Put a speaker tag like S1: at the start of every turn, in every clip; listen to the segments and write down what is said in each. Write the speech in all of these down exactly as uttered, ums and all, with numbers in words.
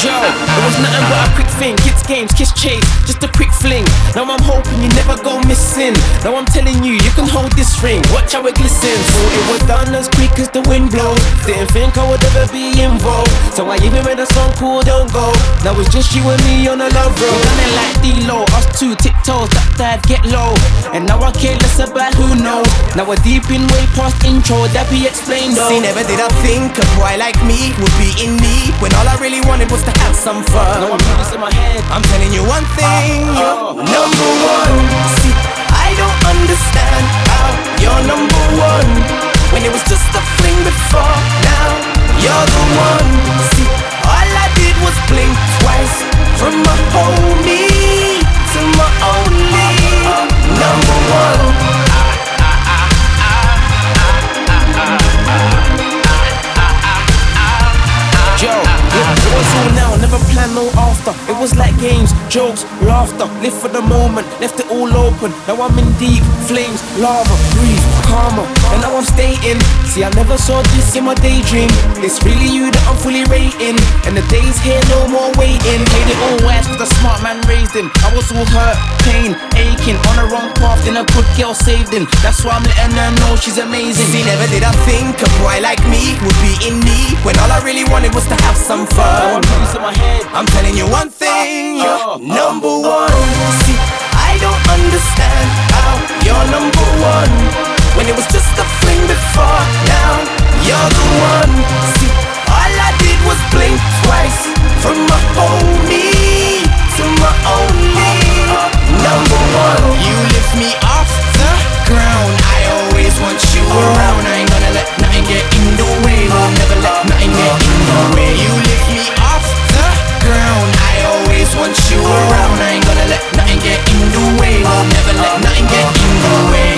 S1: Yo, it was nothing but a quick thing. Kids games, kiss chase, just a quick fling. Now I'm hoping you never go missing. Now I'm telling you, you can hold this ring. Watch how it glistens. Thought it was done as quick as the wind blows. Didn't think I would ever be involved, so I even made a song called Don't Go. Now it's just you and me on a love road. We done it like D-Lo, us two tiptoes, that dive, get low. And now I care less about who knows. Now we're deep in way past intro, that be explained though.
S2: See, never did I think a boy like me would be in need, when all I really wanted was to have some fun.
S1: No one put this in my head.
S2: I'm telling you one thing,
S1: uh,
S2: you're
S1: uh,
S2: number one. See, I don't understand how you're number one, when it was just a fling before. Now you're the one. See, all I did was blink twice, from my homie to my only number one.
S1: Yo, it was all now, never plan no after. It was like games, jokes, laughter. Live for the moment, left it all open. Now I'm in deep flames, lava, breathe, calmer. And now I'm staying. See, I never saw this in my daydream. It's really you that I'm fully rating. And the days here, no more waiting. Played it all wise, cause the smart man raised him. I was all hurt, pain, aching. On the wrong path, then a good girl saved him. That's why I'm letting her know she's amazing.
S2: See, never did I think a boy like me would be in need, when all I really wanted was to have some fun.
S1: No one put this in my head.
S2: I'm telling you one thing, you're
S1: uh, uh,
S2: number one. See, I don't understand how you're number one, when it was just a fling before. Now you're the one. See, all I did was blink twice, from my homie to my only number one. You lift me off the ground, I always want you around. I ain't gonna let nothing get in the way, will never let nothing get in the way. You lift me off the ground, I always want you around. I ain't gonna let nothing get in the way, will never let nothing get in the way.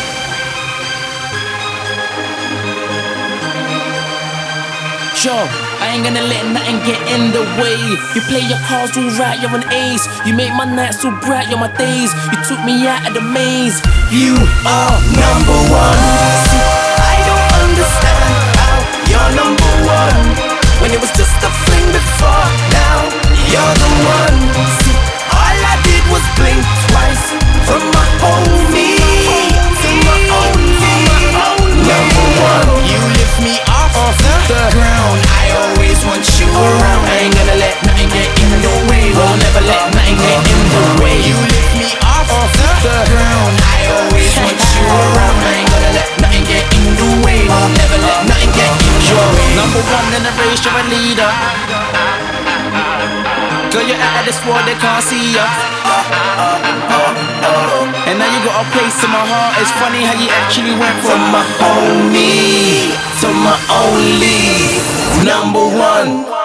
S1: Yo, I ain't gonna let nothing get in the way. You play your cards all right, you're an ace. You make my nights so bright, you're my days. You took me out of the maze.
S2: You are number one. See, I don't understand how you're number one, when it was just a fling before. Now you're the one. See, all I did was blink twice, from my homie to my only number one. You lift me off the ground, I always want you around. I ain't gonna let nothing get in the way, will never let nothing get in the way. You lift me off the ground, I always want you around. I ain't gonna let nothing get in the way, will never let nothing get in the way.
S1: Number one in the race, you're a leader. Girl, you're out of this world, they can't see ya. And now you got a place in my heart. It's funny how you actually went from my homie to my only number one.